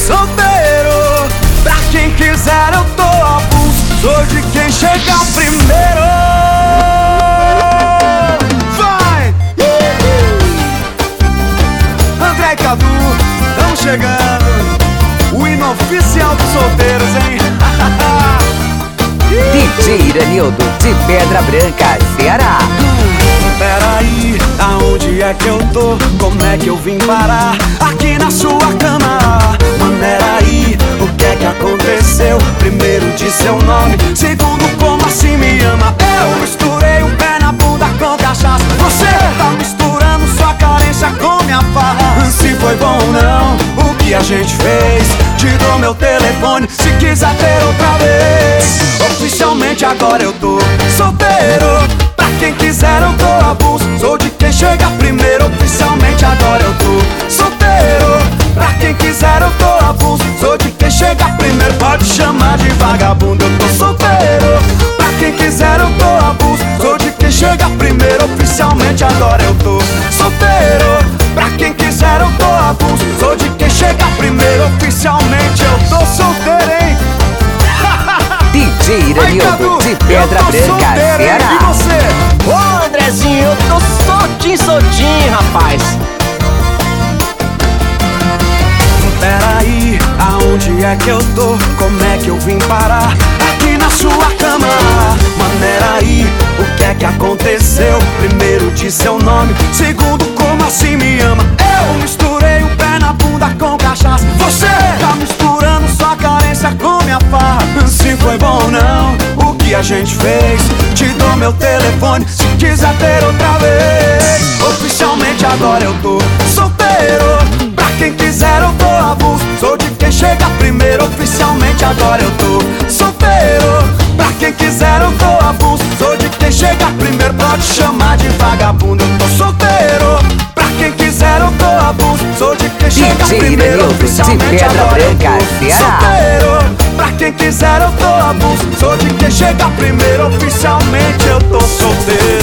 solteiro. Pra quem quiser eu tô avulso, sou de quem chega primeiro. Vai! André e Cadu, tamo chegando. O hino oficial dos solteiros, hein? DJ Iranildo, de Pedra Branca, Ceará. Peraí, aonde é que eu tô? Como é que eu vim parar aqui na sua cama? Maneira aí, o que é que aconteceu? Primeiro, diz seu nome. Segundo, como assim me ama? Eu misturei um pé na bunda com cachaça. Você tá misturando sua carência com minha farra. Se foi bom ou não, o que a gente fez? Te dou meu telefone se quiser ter outra vez. Oficialmente agora eu tô solteiro. Pra quem quiser eu tô avulso, sou de quem chega primeiro. Oficialmente agora eu tô solteiro. Pra quem quiser eu tô avulso, sou de quem chega primeiro. Pode chamar de vagabundo, eu tô solteiro. Pra quem quiser eu tô avulso, sou de quem chega primeiro. Oficialmente agora eu tô solteiro. Pra quem quiser eu tô avulso, sou de quem chega primeiro. Oficialmente eu tô solteiro, hein? DJ Iranildo, de Pedra Branca, Ceará. E você? Ô Andrezinho, eu tô soltinho, rapaz. Peraí, aonde é que eu tô? Como é que eu vim parar aqui na sua cama? Maneira aí, o que é que aconteceu? Primeiro, diz seu nome. Segundo, como assim me ama? Eu misturei o pé na bunda com cachaça. Você tá misturando sua carência com minha farra. Se foi bom ou não, o que a gente fez? Te dou meu telefone se quiser ter outra vez. Oficialmente agora eu tô solteiro. Pra quem quiser eu tô avulso, sou de quem chega primeiro. Oficialmente agora eu tô solteiro. Pra quem quiser eu tô avulso, sou de quem chega primeiro. Pode chamar de vagabundo, eu tô solteiro. Pra quem quiser eu tô avulso, sou de quem chega primeiro. Oficialmente agora eu tô solteiro. Pra quem quiser eu tô avulso, sou de quem chega primeiro. Oficialmente eu tô solteiro.